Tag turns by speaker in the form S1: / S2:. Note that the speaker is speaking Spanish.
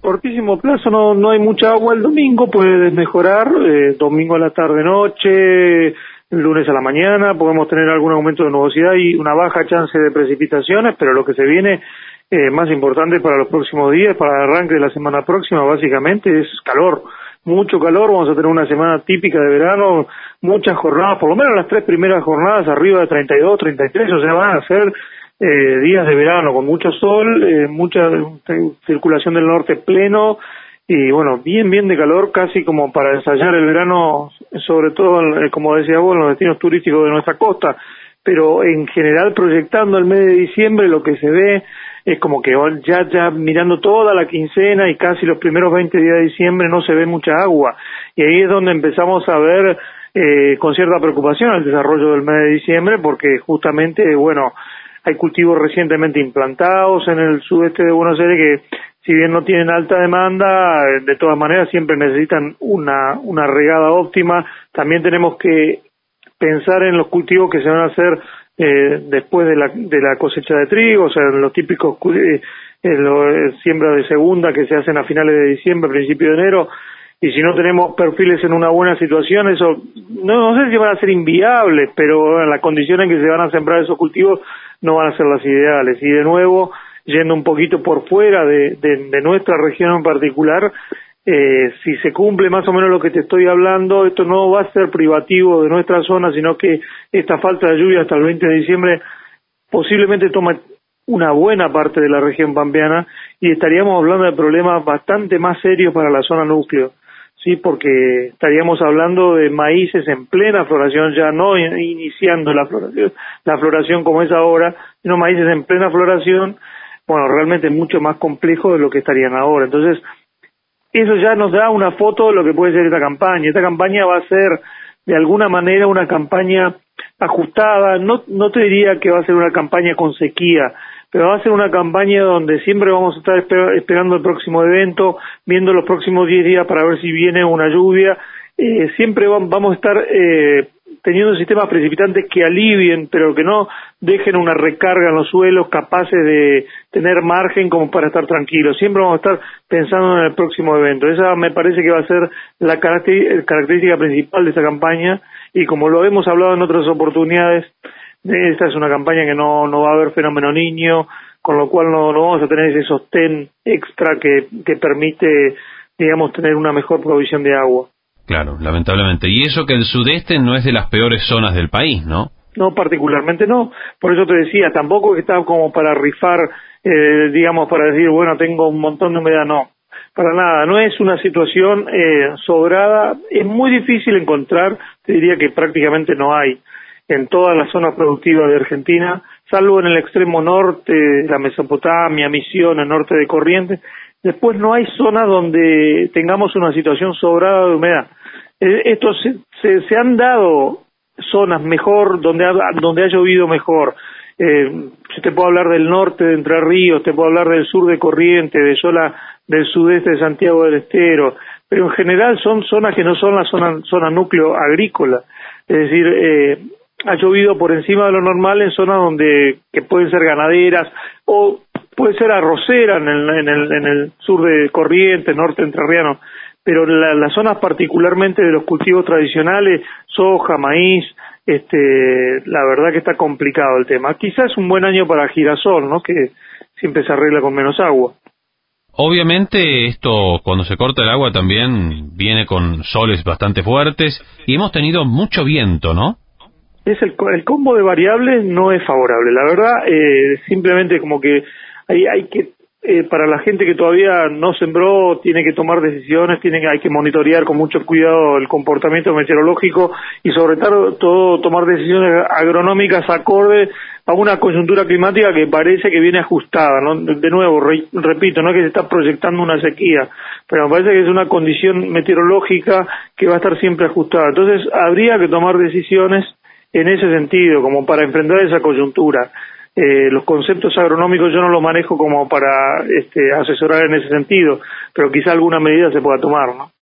S1: cortísimo plazo no hay mucha agua el domingo, puede mejorar, domingo a la tarde-noche, lunes a la mañana, podemos tener algún aumento de nubosidad y una baja chance de precipitaciones, pero lo que se viene más importante para los próximos días, para el arranque de la semana próxima, básicamente es calor, mucho calor. Vamos a tener una semana típica de verano, muchas jornadas, por lo menos las 3 primeras jornadas arriba de 32, 33, o sea, van a ser días de verano con mucho sol, mucha circulación del norte pleno y bueno, bien de calor, casi como para ensayar el verano, sobre todo, como decía vos, en los destinos turísticos de nuestra costa, pero en general proyectando el mes de diciembre lo que se ve es como que ya mirando toda la quincena y casi los primeros 20 días de diciembre no se ve mucha agua, y ahí es donde empezamos a ver con cierta preocupación el desarrollo del mes de diciembre, porque justamente, bueno, hay cultivos recientemente implantados en el sudeste de Buenos Aires que, si bien no tienen alta demanda, de todas maneras siempre necesitan una regada óptima. También tenemos que pensar en los cultivos que se van a hacer después de la cosecha de trigo, o sea, en los típicos siembra de segunda que se hacen a finales de diciembre, principio de enero, y si no tenemos perfiles en una buena situación, eso no sé si van a ser inviables, pero en las condiciones en que se van a sembrar esos cultivos no van a ser las ideales. Y de nuevo, yendo un poquito por fuera de nuestra región en particular, si se cumple más o menos lo que te estoy hablando, esto no va a ser privativo de nuestra zona, sino que esta falta de lluvia hasta el 20 de diciembre posiblemente toma una buena parte de la región pampeana y estaríamos hablando de problemas bastante más serios para la zona núcleo, sí, porque estaríamos hablando de maíces en plena floración, ya no iniciando la floración como es ahora, sino maíces en plena floración, bueno, realmente mucho más complejo de lo que estarían ahora. Entonces, eso ya nos da una foto de lo que puede ser esta campaña. Esta campaña va a ser, de alguna manera, una campaña ajustada. No te diría que va a ser una campaña con sequía, pero va a ser una campaña donde siempre vamos a estar esperando el próximo evento, viendo los próximos 10 días para ver si viene una lluvia. Siempre vamos a estar teniendo sistemas precipitantes que alivien, pero que no dejen una recarga en los suelos, capaces de tener margen como para estar tranquilos. Siempre vamos a estar pensando en el próximo evento. Esa me parece que va a ser la característica principal de esta campaña, y como lo hemos hablado en otras oportunidades, esta es una campaña que no va a haber fenómeno niño, con lo cual no vamos a tener ese sostén extra que permite, digamos, tener una mejor provisión de agua.
S2: Claro, lamentablemente. Y eso que el sudeste no es de las peores zonas del país, ¿no?
S1: No, particularmente no. Por eso te decía, tampoco que está como para rifar, digamos, para decir, bueno, tengo un montón de humedad, no. Para nada, no es una situación sobrada. Es muy difícil encontrar, te diría que prácticamente no hay, en todas las zonas productivas de Argentina, salvo en el extremo norte, la Mesopotamia, Misiones, norte de Corrientes. Después no hay zonas donde tengamos una situación sobrada de humedad. Estos se han dado zonas mejor, donde ha llovido mejor. Yo te puedo hablar del norte de Entre Ríos, te puedo hablar del sur de Corrientes, del sudeste de Santiago del Estero, pero en general son zonas que no son la zona núcleo agrícola. Es decir, ha llovido por encima de lo normal en zonas que pueden ser ganaderas o puede ser arrocera en el sur de Corrientes, norte entrerriano, pero las zonas particularmente de los cultivos tradicionales, soja, maíz, la verdad que está complicado el tema. Quizás un buen año para girasol, ¿no? Que siempre se arregla con menos agua.
S2: Obviamente esto, cuando se corta el agua, también viene con soles bastante fuertes y hemos tenido mucho viento, ¿no?
S1: El combo de variables no es favorable, la verdad. Simplemente como que hay que para la gente que todavía no sembró, tiene que tomar decisiones, hay que monitorear con mucho cuidado el comportamiento meteorológico y sobre todo tomar decisiones agronómicas acorde a una coyuntura climática que parece que viene ajustada, ¿no? De nuevo, repito, no es que se está proyectando una sequía, pero me parece que es una condición meteorológica que va a estar siempre ajustada. Entonces habría que tomar decisiones en ese sentido, como para enfrentar esa coyuntura. Los conceptos agronómicos yo no los manejo como para asesorar en ese sentido, pero quizá alguna medida se pueda tomar, ¿no?